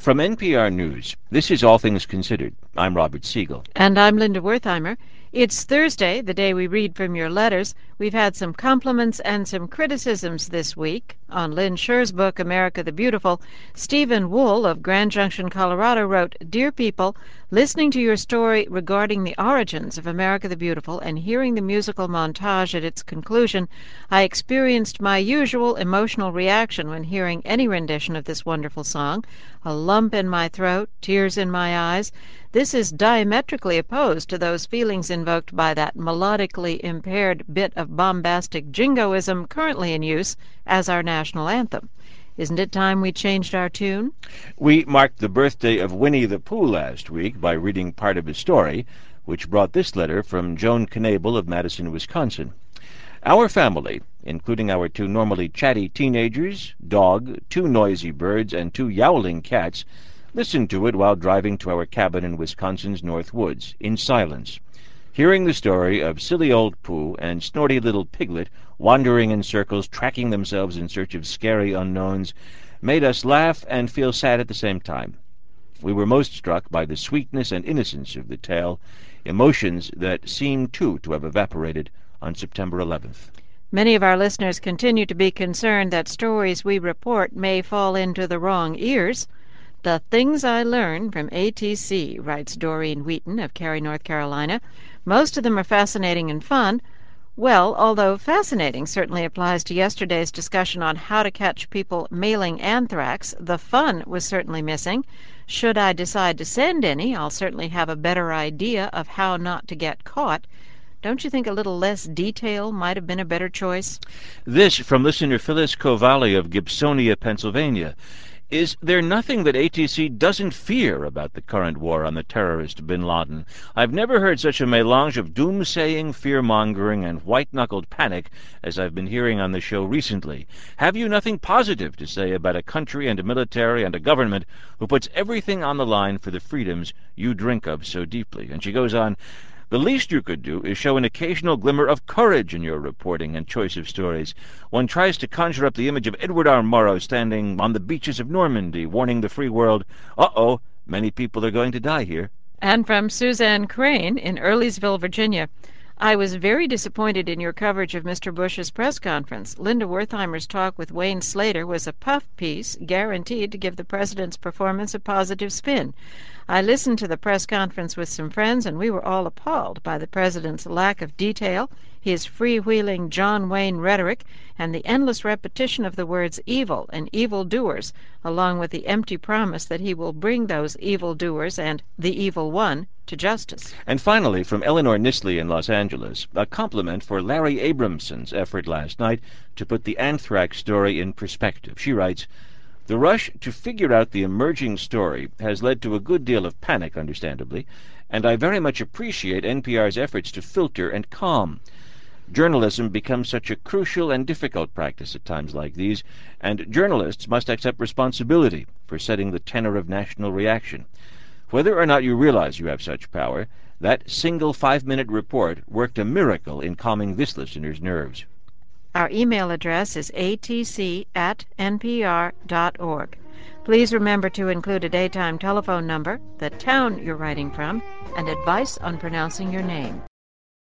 From NPR News, this is All Things Considered. I'm Robert Siegel. And I'm Linda Wertheimer. It's Thursday, the day we read from your letters. We've had some compliments and some criticisms this week. On Lynn Scher's book, America the Beautiful, Stephen Wool of Grand Junction, Colorado wrote, "Dear people, listening to your story regarding the origins of America the Beautiful and hearing the musical montage at its conclusion, I experienced my usual emotional reaction when hearing any rendition of this wonderful song. A lump in my throat, tears in my eyes. This is diametrically opposed to those feelings invoked by that melodically impaired bit of bombastic jingoism currently in use as our national anthem. Isn't it time we changed our tune?" We marked the birthday of Winnie the Pooh last week by reading part of his story, which brought this letter from Joan Knable of Madison, Wisconsin. Our family, including our two normally chatty teenagers, dog, two noisy birds, and two yowling cats, listened to it while driving to our cabin in Wisconsin's North Woods, in silence. Hearing the story of silly old Pooh and snorty little Piglet wandering in circles, tracking themselves in search of scary unknowns, made us laugh and feel sad at the same time. We were most struck by the sweetness and innocence of the tale, emotions that seem, too, to have evaporated on September 11th. Many of our listeners continue to be concerned that stories we report may fall into the wrong ears. "The things I learned from ATC," writes Doreen Wheaton of Cary, North Carolina. "Most of them are fascinating and fun." Well, although fascinating certainly applies to yesterday's discussion on how to catch people mailing anthrax, the fun was certainly missing. Should I decide to send any, I'll certainly have a better idea of how not to get caught. Don't you think a little less detail might have been a better choice? This from listener Phyllis Covalli of Gibsonia, Pennsylvania. Is there nothing that ATC doesn't fear about the current war on the terrorist bin Laden? I've never heard such a melange of doomsaying, fear-mongering, and white-knuckled panic as I've been hearing on the show recently. Have you nothing positive to say about a country and a military and a government who puts everything on the line for the freedoms you drink of so deeply?" And she goes on, "The least you could do is show an occasional glimmer of courage in your reporting and choice of stories. One tries to conjure up the image of Edward R. Murrow standing on the beaches of Normandy, warning the free world, uh-oh, many people are going to die here." And from Suzanne Crane in Earlysville, Virginia. "I was very disappointed in your coverage of Mr. Bush's press conference. Linda Wertheimer's talk with Wayne Slater was a puff piece guaranteed to give the president's performance a positive spin. I listened to the press conference with some friends, and we were all appalled by the president's lack of detail, his freewheeling John Wayne rhetoric, and the endless repetition of the words evil and evildoers, along with the empty promise that he will bring those evildoers and the evil one to justice." And finally, from Eleanor Nisley in Los Angeles, a compliment for Larry Abramson's effort last night to put the anthrax story in perspective. She writes, "The rush to figure out the emerging story has led to a good deal of panic, understandably, and I very much appreciate NPR's efforts to filter and calm. Journalism becomes such a crucial and difficult practice at times like these, and journalists must accept responsibility for setting the tenor of national reaction. Whether or not you realize you have such power, that single 5-minute report worked a miracle in calming this listener's nerves." Our email address is atc@npr.org. Please remember to include a daytime telephone number, the town you're writing from, and advice on pronouncing your name.